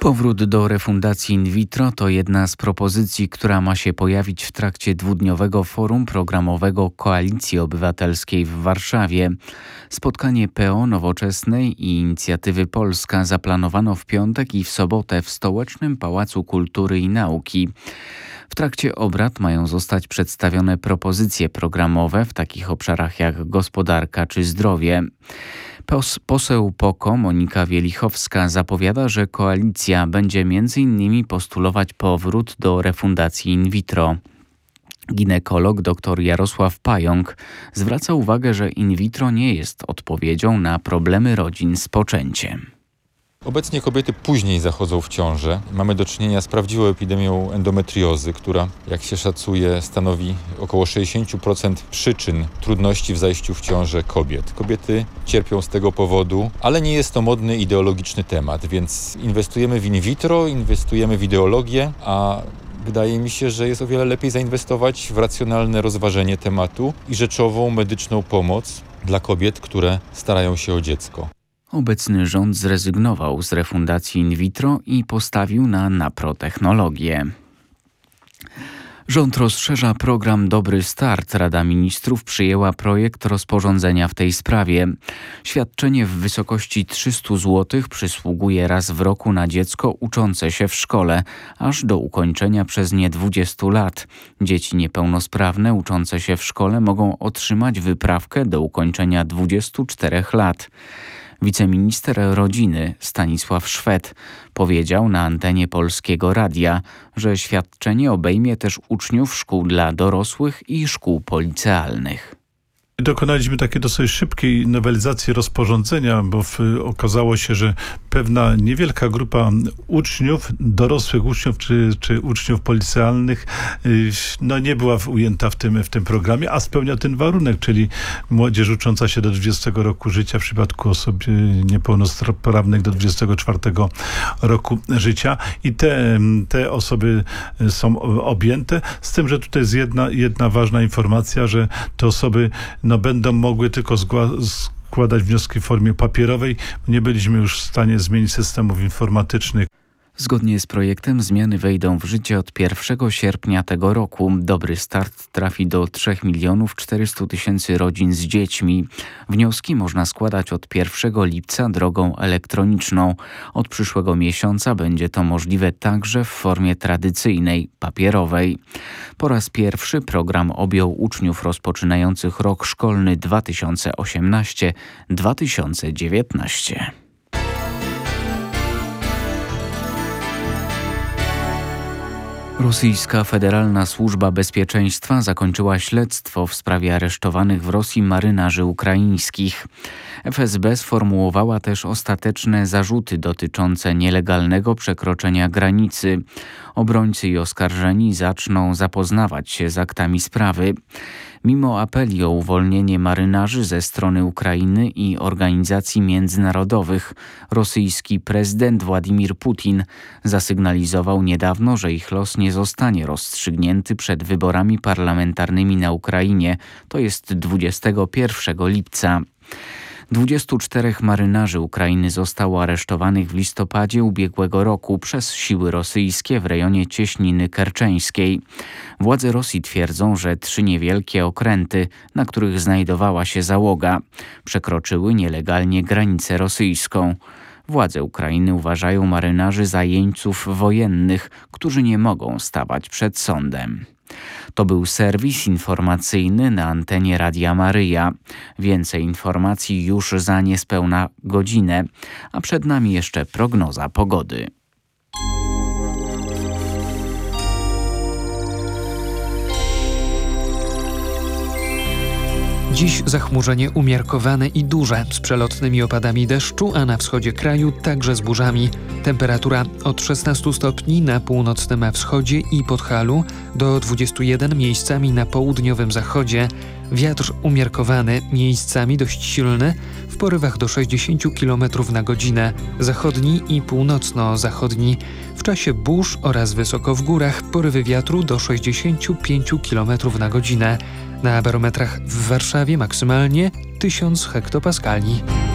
Powrót do refundacji in vitro to jedna z propozycji, która ma się pojawić w trakcie dwudniowego forum programowego Koalicji Obywatelskiej w Warszawie. Spotkanie PO, Nowoczesnej i Inicjatywy Polska zaplanowano w piątek i w sobotę w Stołecznym Pałacu Kultury i Nauki. W trakcie obrad mają zostać przedstawione propozycje programowe w takich obszarach jak gospodarka czy zdrowie. Poseł PO-KO Monika Wielichowska zapowiada, że koalicja będzie m.in. postulować powrót do refundacji in vitro. Ginekolog dr Jarosław Pająk zwraca uwagę, że in vitro nie jest odpowiedzią na problemy rodzin z poczęciem. Obecnie kobiety później zachodzą w ciążę. Mamy do czynienia z prawdziwą epidemią endometriozy, która, jak się szacuje, stanowi około 60% przyczyn trudności w zajściu w ciążę kobiet. Kobiety cierpią z tego powodu, ale nie jest to modny, ideologiczny temat, więc inwestujemy w in vitro, inwestujemy w ideologię, a wydaje mi się, że jest o wiele lepiej zainwestować w racjonalne rozważenie tematu i rzeczową medyczną pomoc dla kobiet, które starają się o dziecko. Obecny rząd zrezygnował z refundacji in vitro i postawił na naprotechnologię. Rząd rozszerza program Dobry Start. Rada Ministrów przyjęła projekt rozporządzenia w tej sprawie. Świadczenie w wysokości 300 zł przysługuje raz w roku na dziecko uczące się w szkole, aż do ukończenia przez nie 20 lat. Dzieci niepełnosprawne uczące się w szkole mogą otrzymać wyprawkę do ukończenia 24 lat. Wiceminister rodziny Stanisław Szwed powiedział na antenie Polskiego Radia, że świadczenie obejmie też uczniów szkół dla dorosłych i szkół policealnych. Dokonaliśmy takiej dosyć szybkiej nowelizacji rozporządzenia, bo okazało się, że pewna niewielka grupa uczniów, dorosłych uczniów czy uczniów policealnych nie była ujęta w tym programie, a spełnia ten warunek, czyli młodzież ucząca się do 20 roku życia w przypadku osób niepełnosprawnych do 24 roku życia i te osoby są objęte, z tym, że tutaj jest jedna ważna informacja, że te osoby będą mogły tylko składać wnioski w formie papierowej. Nie byliśmy już w stanie zmienić systemów informatycznych. Zgodnie z projektem zmiany wejdą w życie od 1 sierpnia tego roku. Dobry Start trafi do 3 400 000 rodzin z dziećmi. Wnioski można składać od 1 lipca drogą elektroniczną. Od przyszłego miesiąca będzie to możliwe także w formie tradycyjnej, papierowej. Po raz pierwszy program objął uczniów rozpoczynających rok szkolny 2018-2019. Rosyjska Federalna Służba Bezpieczeństwa zakończyła śledztwo w sprawie aresztowanych w Rosji marynarzy ukraińskich. FSB sformułowała też ostateczne zarzuty dotyczące nielegalnego przekroczenia granicy. Obrońcy i oskarżeni zaczną zapoznawać się z aktami sprawy. Mimo apeli o uwolnienie marynarzy ze strony Ukrainy i organizacji międzynarodowych, rosyjski prezydent Władimir Putin zasygnalizował niedawno, że ich los nie zostanie rozstrzygnięty przed wyborami parlamentarnymi na Ukrainie, to jest 21 lipca. 24 marynarzy Ukrainy zostało aresztowanych w listopadzie ubiegłego roku przez siły rosyjskie w rejonie Cieśniny Kerczeńskiej. Władze Rosji twierdzą, że 3 niewielkie okręty, na których znajdowała się załoga, przekroczyły nielegalnie granicę rosyjską. Władze Ukrainy uważają marynarzy za jeńców wojennych, którzy nie mogą stawać przed sądem. To był serwis informacyjny na antenie Radia Maryja. Więcej informacji już za niespełna godzinę, a przed nami jeszcze prognoza pogody. Dziś zachmurzenie umiarkowane i duże, z przelotnymi opadami deszczu, a na wschodzie kraju także z burzami. Temperatura od 16 stopni na północnym wschodzie i Podhalu do 21 miejscami na południowym zachodzie. Wiatr umiarkowany, miejscami dość silny, w porywach do 60 km na godzinę, zachodni i północno-zachodni. W czasie burz oraz wysoko w górach porywy wiatru do 65 km na godzinę. Na barometrach w Warszawie maksymalnie 1000 hektopaskali.